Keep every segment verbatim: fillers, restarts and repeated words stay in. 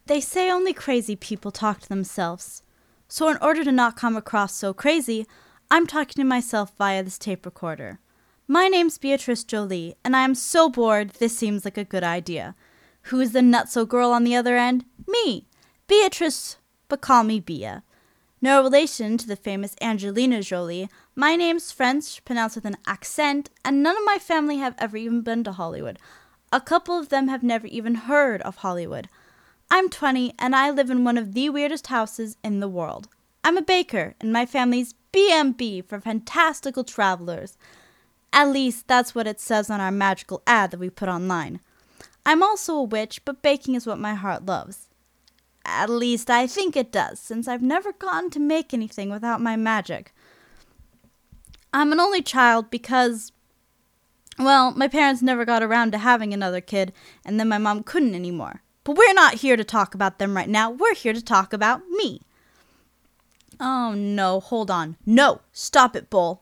They say only crazy people talk to themselves. So in order to not come across so crazy, I'm talking to myself via this tape recorder. My name's Beatrice Jolie, and I am so bored this seems like a good idea. Who's the nutso girl on the other end? Me, Beatrice, but call me Bea. No relation to the famous Angelina Jolie. My name's French, pronounced with an accent, and none of my family have ever even been to Hollywood. A couple of them have never even heard of Hollywood. I'm twenty, and I live in one of the weirdest houses in the world. I'm a baker, and my family's B and B for fantastical travelers. At least, that's what it says on our magical ad that we put online. I'm also a witch, but baking is what my heart loves. At least, I think it does, since I've never gotten to make anything without my magic. I'm an only child because, well, my parents never got around to having another kid, and then my mom couldn't anymore. But we're not here to talk about them right now. We're here to talk about me. Oh, no, hold on. No, stop it, Bull.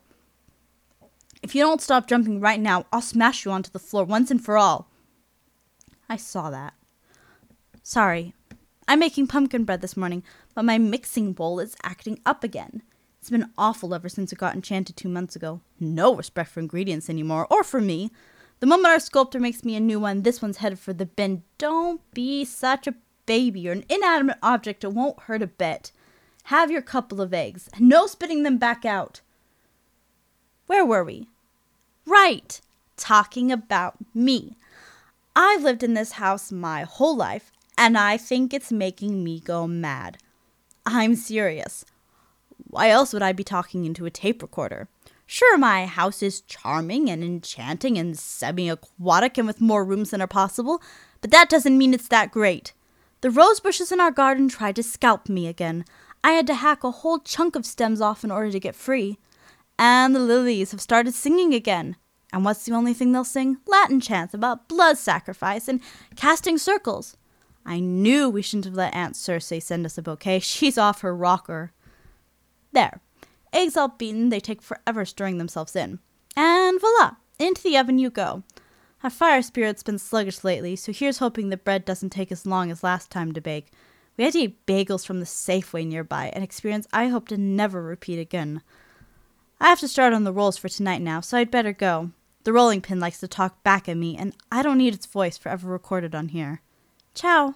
If you don't stop jumping right now, I'll smash you onto the floor once and for all. I saw that. Sorry. I'm making pumpkin bread this morning, but my mixing bowl is acting up again. It's been awful ever since it got enchanted two months ago. No respect for ingredients anymore, or for me. The moment our sculptor makes me a new one, this one's headed for the bin. Don't be such a baby. You're an inanimate object. It won't hurt a bit. Have your couple of eggs. No spitting them back out. Where were we? Right. Talking about me. I've lived in this house my whole life, and I think it's making me go mad. I'm serious. Why else would I be talking into a tape recorder? Sure, my house is charming and enchanting and semi-aquatic and with more rooms than are possible, but that doesn't mean it's that great. The rose bushes in our garden tried to scalp me again. I had to hack a whole chunk of stems off in order to get free. And the lilies have started singing again. And what's the only thing they'll sing? Latin chants about blood sacrifice and casting circles. I knew we shouldn't have let Aunt Circe send us a bouquet. She's off her rocker. There. Eggs all beaten, they take forever stirring themselves in. And voila! Into the oven you go. Our fire spirit's been sluggish lately, so here's hoping the bread doesn't take as long as last time to bake. We had to eat bagels from the Safeway nearby, an experience I hope to never repeat again. I have to start on the rolls for tonight now, so I'd better go. The rolling pin likes to talk back at me, and I don't need its voice forever recorded on here. Ciao.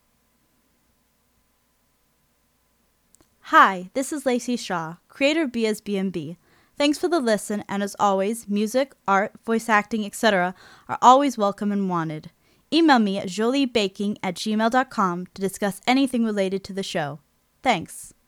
Hi, this is Lacey Shaw, creator of Bea's B and B. Thanks for the listen, and as always, music, art, voice acting, et cetera are always welcome and wanted. Email me at joliebaking at gmail dot com to discuss anything related to the show. Thanks.